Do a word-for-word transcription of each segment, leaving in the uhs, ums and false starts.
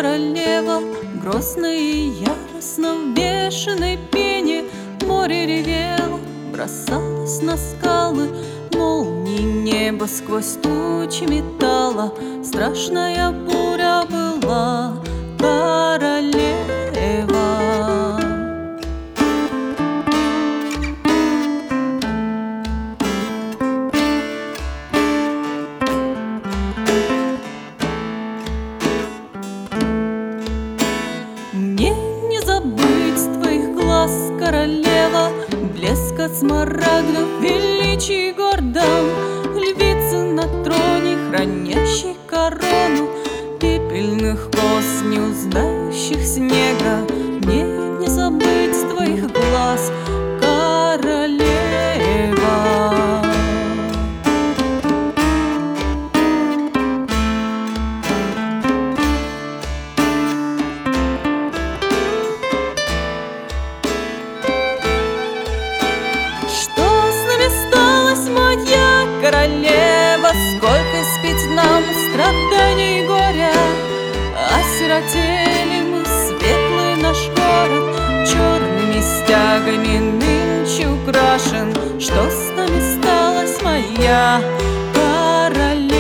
королева, грозно и яростно в бешеной пене. Море ревело, бросалось на скалы, молнии небо сквозь тучи метала. Страшная буря была королева. Мне не забыть твоих глаз, королева, блеск от смарагдов, величий гордом, львицы на троне, хранящей корону, пепельных коз, не узнающих снега. Мне не забыть твоих глаз, королева. Моя королева, сколько спеть нам страданий и горя. Осиротели мы, светлый наш город, черными стягами нынче украшен. Что с нами сталось, моя королева?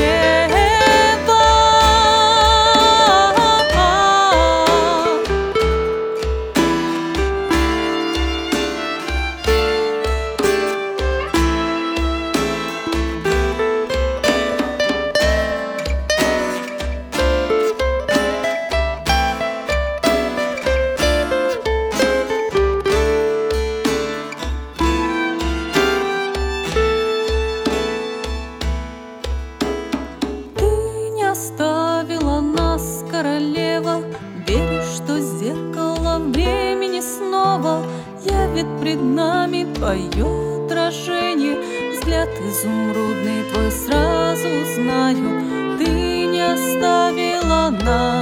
Оставила нас, королева, верю, что зеркало времени снова явит пред нами твое отражение. Взгляд изумрудный твой сразу узнаю, ты не оставила нас.